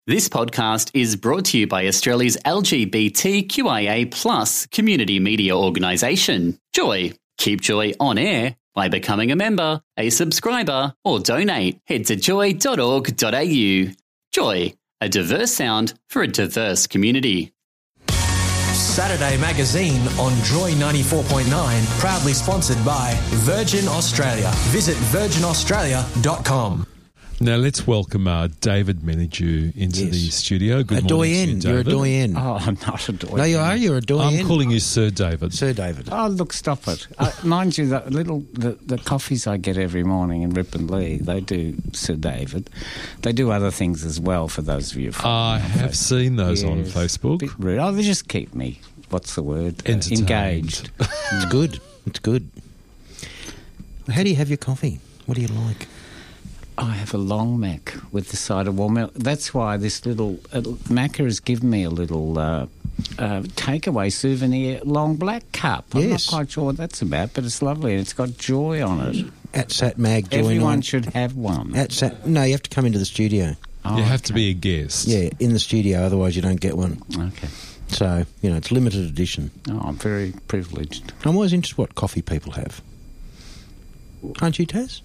This podcast is brought to you by Australia's LGBTQIA+ community media organisation, Joy. Keep Joy on air by becoming a member, a subscriber, or donate. Head to joy.org.au. Joy, a diverse sound for a diverse community. Saturday Magazine on Joy 94.9, proudly sponsored by Virgin Australia. Visit virginaustralia.com. Now let's welcome David Menadue into the studio. Good morning to you, David. You're a doyen. Oh, I'm not a doyen. No, you are. You're a doyen. I'm calling you Sir David. Sir David. Oh, look, stop it. Mind you, the coffees I get every morning in Rip and Lee, they do Sir David. They do other things as well, for those of you. I have seen those on Facebook. Bit rude. Oh, they just keep me, what's the word? Engaged. It's good. It's good. How do you have your coffee? What do you like? I have a long Mac with the cider warm milk. That's why this little Macca has given me a little takeaway souvenir long black cup. I'm not quite sure what that's about, but it's lovely and it's got Joy on it. At SatMag, Joy. Everyone should have one. No, you have to come into the studio. Oh, you have to be a guest. Yeah, in the studio, otherwise you don't get one. Okay. So, it's limited edition. Oh, I'm very privileged. I'm always interested what coffee people have. Aren't you, Taz?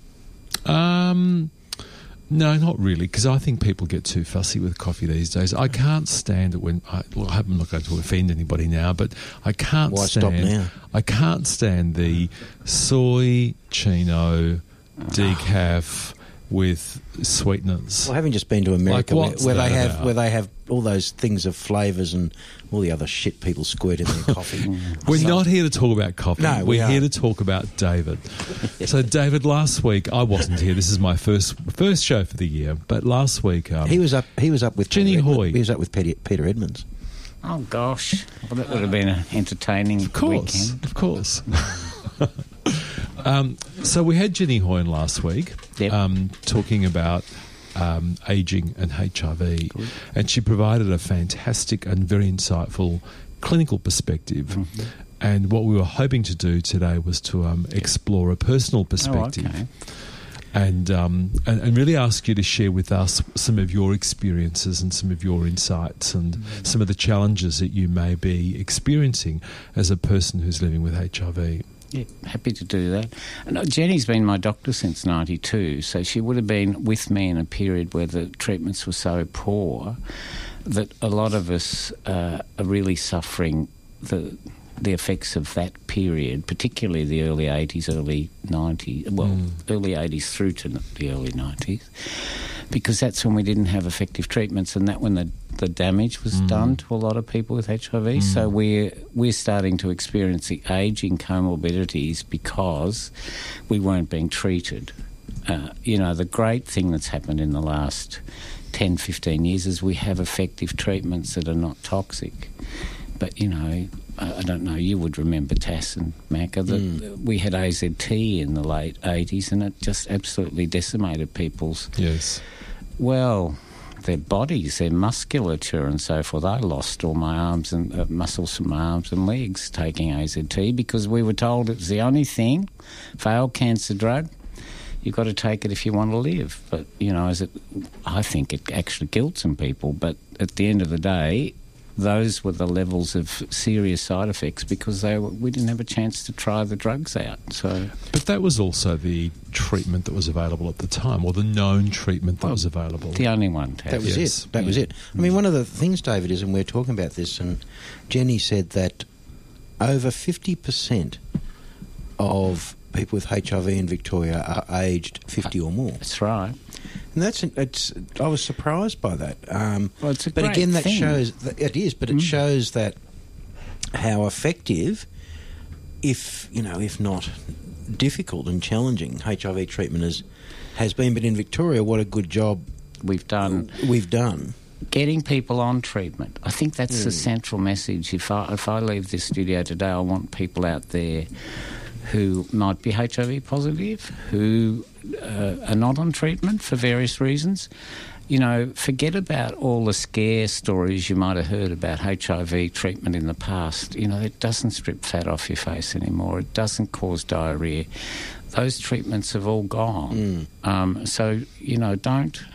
No, not really, because I think people get too fussy with coffee these days. I can't stand it when I'm not going to offend anybody now, but I can't Why stand. stop now? I can't stand the soy chino decaf with sweeteners. Well, having just been to America, Like, where they have all those things of flavours and all the other shit people squirt in their coffee. We're not here to talk about coffee. No, we're here to talk about David. So, David, last week I wasn't here. This is my first show for the year. But last week he was up with Jenny Hoy. He was up with Peter Edmonds. Oh gosh, well, that would have been an entertaining weekend. Of course. So we had Jenny Hoy last week, talking about ageing and HIV. Good. And she provided a fantastic and very insightful clinical perspective. Mm-hmm. And what we were hoping to do today was to explore a personal perspective. Oh, okay. And really ask you to share with us some of your experiences and some of your insights and some of the challenges that you may be experiencing as a person who's living with HIV. Yeah, happy to do that. And Jenny's been my doctor since 92, so she would have been with me in a period where the treatments were so poor that a lot of us are really suffering the effects of that period, particularly the early 80s, early 90s, early 80s through to the early 90s, because that's when we didn't have effective treatments, and that when the damage was done to a lot of people with HIV. So we're starting to experience the ageing comorbidities because we weren't being treated. The great thing that's happened in the last 10, 15 years is we have effective treatments that are not toxic. But, I don't know, you would remember Tass and Macca, that we had AZT in the late 80s and it just absolutely decimated people's... Yes. Well, their bodies, their musculature and so forth. I lost all my arms and muscles from my arms and legs taking AZT because we were told it's the only thing, failed cancer drug, you've got to take it if you want to live. But, I think it actually killed some people, but at the end of the day... those were the levels of serious side effects because we didn't have a chance to try the drugs out. But that was also the treatment that was available at the time, or the known treatment that was available. The only one. That was it. That was it. I mean, one of the things, David, is, and we're talking about this, and Jenny said that over 50% of people with HIV in Victoria are aged 50 or more. That's right. And I was surprised by that. Well, it's a but great again, that thing. shows that it is. But it shows that how effective, if not difficult and challenging, HIV treatment has been. But in Victoria, what a good job we've done. Getting people on treatment. I think that's the central message. If I leave this studio today, I want people out there who might be HIV positive, who are not on treatment for various reasons. Forget about all the scare stories you might have heard about HIV treatment in the past. It doesn't strip fat off your face anymore. It doesn't cause diarrhoea. Those treatments have all gone. So,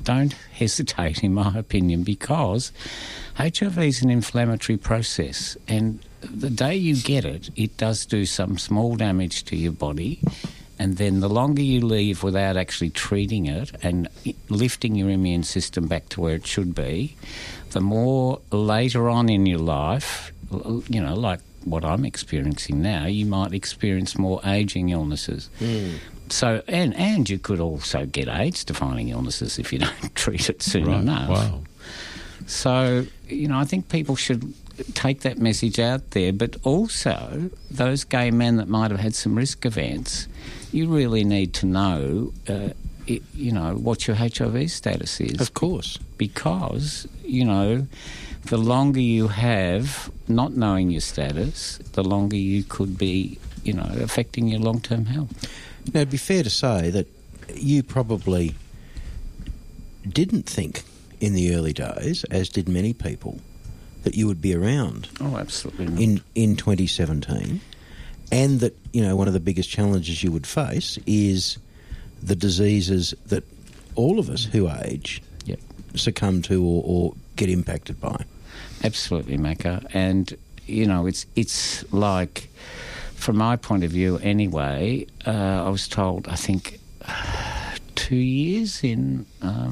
don't hesitate, in my opinion, because HIV is an inflammatory process, and the day you get it, it does do some small damage to your body, and then the longer you leave without actually treating it and lifting your immune system back to where it should be, the more later on in your life, you know, like what I'm experiencing now, you might experience more ageing illnesses. So, and you could also get AIDS-defining illnesses if you don't treat it soon enough. Wow. So, you know, I think people should take that message out there, but also those gay men that might have had some risk events, you really need to know, you know, what your HIV status is. Of course. Because, you know, the longer you have not knowing your status, the longer you could be, you know, affecting your long-term health. Now, it'd be fair to say that you probably didn't think in the early days, as did many people, that you would be around. Oh, absolutely not. In 2017, and that, you know, one of the biggest challenges you would face is the diseases that all of us who age succumb to or get impacted by. Absolutely, Macca. And, you know, it's like, from my point of view anyway, I was told, I think, 2 years in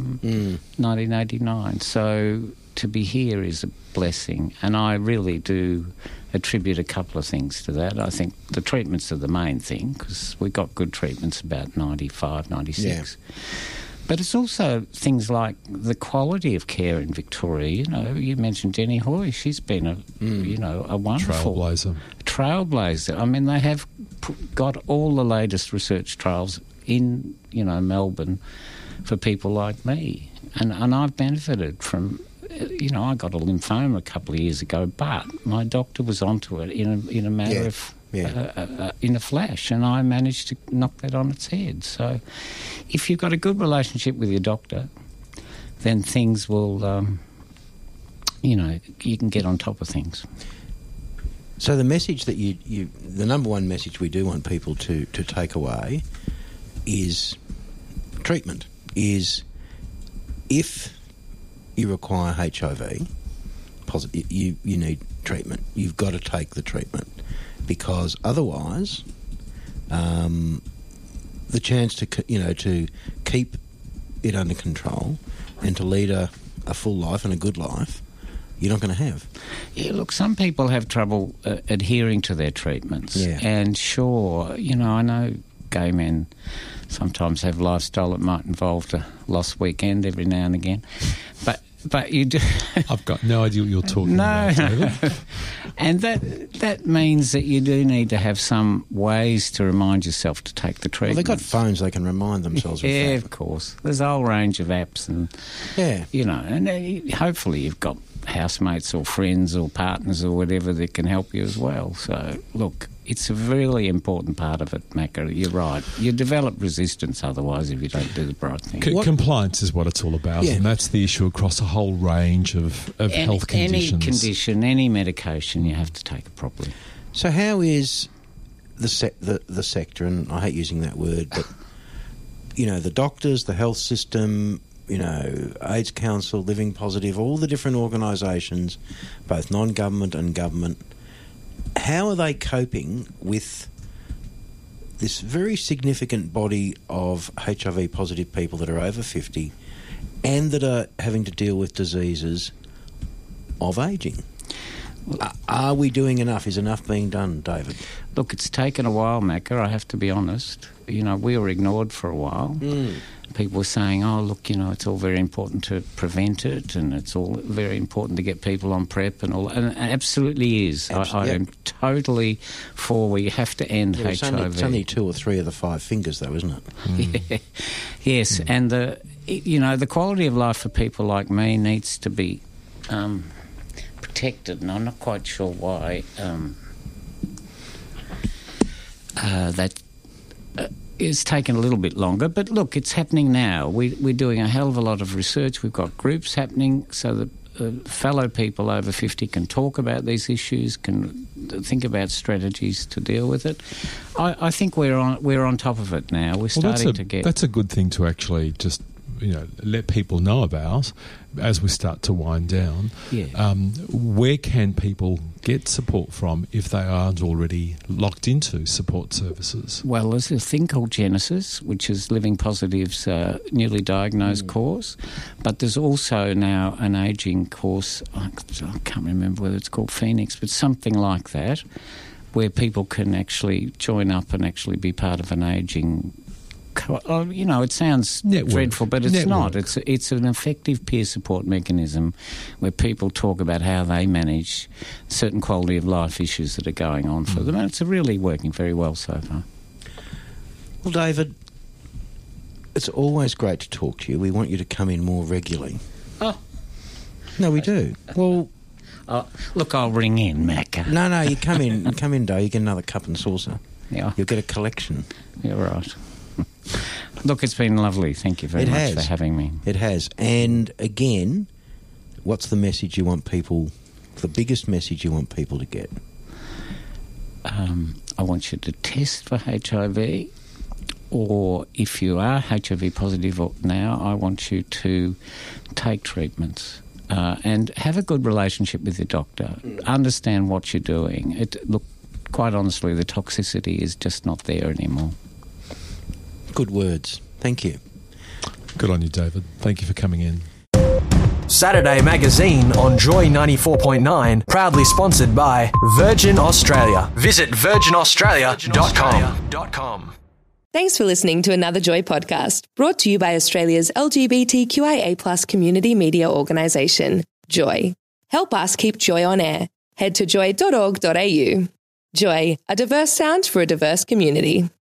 1989. So to be here is a blessing, and I really do attribute a couple of things to that. I think the treatments are the main thing, because we got good treatments about 95, 96. Yeah. But it's also things like the quality of care in Victoria. You know, you mentioned Jenny Hoy. She's been a wonderful trailblazer. I mean, they have got all the latest research trials in, you know, Melbourne for people like me, and I've benefited from. You know, I got a lymphoma a couple of years ago, but my doctor was onto it in a matter of in a flash, and I managed to knock that on its head. So, if you've got a good relationship with your doctor, then things will, you know, you can get on top of things. So the message that the number one message we do want people to take away is treatment. Is if you require HIV, you need treatment. You've got to take the treatment, because otherwise, the chance to keep it under control and to lead a full life and a good life, you're not going to have. Yeah, look, some people have trouble adhering to their treatments, and sure, you know, I know gay men sometimes have lifestyle that might involve a lost weekend every now and again, but you do. I've got no idea what you're talking about, David. And that means that you do need to have some ways to remind yourself to take the treatment. Well, they've got phones they can remind themselves of. Yeah, that. of course. There's a whole range of apps, and you know, and hopefully you've got housemates or friends or partners or whatever that can help you as well. So, look, it's a really important part of it, Macca. You're right. You develop resistance otherwise if you don't do the right thing. Compliance is what it's all about, and that's the issue across a whole range of health conditions. Any condition, any medication, you have to take it properly. So how is the sector, and I hate using that word, but, you know, the doctors, the health system, you know, AIDS Council, Living Positive, all the different organisations, both non-government and government, how are they coping with this very significant body of HIV-positive people that are over 50 and that are having to deal with diseases of ageing? Are we doing enough? Is enough being done, David? Look, it's taken a while, Macca, I have to be honest. You know, we were ignored for a while. People were saying, oh, look, you know, it's all very important to prevent it, and it's all very important to get people on PrEP and all. And it absolutely is. I am totally for we have to end HIV. It's only 2 or 3 of the 5 fingers, though, isn't it? Yeah. Yes, and the quality of life for people like me needs to be protected, and I'm not quite sure why that it's taken a little bit longer. But look, it's happening now. We're doing a hell of a lot of research. We've got groups happening so that fellow people over 50 can talk about these issues, can think about strategies to deal with it. I think we're on top of it now. We're starting to get... That's a good thing to actually just let people know about as we start to wind down. Yeah. Where can people get support from if they aren't already locked into support services? Well, there's a thing called Genesis, which is Living Positive's newly diagnosed course, but there's also now an ageing course. I can't remember whether it's called Phoenix, but something like that, where people can actually join up and actually be part of an ageing. It sounds dreadful, but it's not. It's an effective peer support mechanism where people talk about how they manage certain quality of life issues that are going on for them, and it's really working very well so far. Well, David, it's always great to talk to you. We want you to come in more regularly. Oh. No, we do. Well... look, I'll ring in, Mac. No, you come in, Dave. You get another cup and saucer. Yeah. You'll get a collection. You're right. Look, it's been lovely. Thank you very much for having me. It has. And again, what's the message you want people, the biggest message you want people to get? I want you to test for HIV, or if you are HIV positive now, I want you to take treatments. And have a good relationship with your doctor. Understand what you're doing. Look, quite honestly, the toxicity is just not there anymore. Good words. Thank you. Good on you, David. Thank you for coming in. Saturday Magazine on Joy 94.9, proudly sponsored by Virgin Australia. Visit virginaustralia.com. Thanks for listening to another Joy podcast, brought to you by Australia's LGBTQIA+ community media organisation, Joy. Help us keep Joy on air. Head to joy.org.au. Joy, a diverse sound for a diverse community.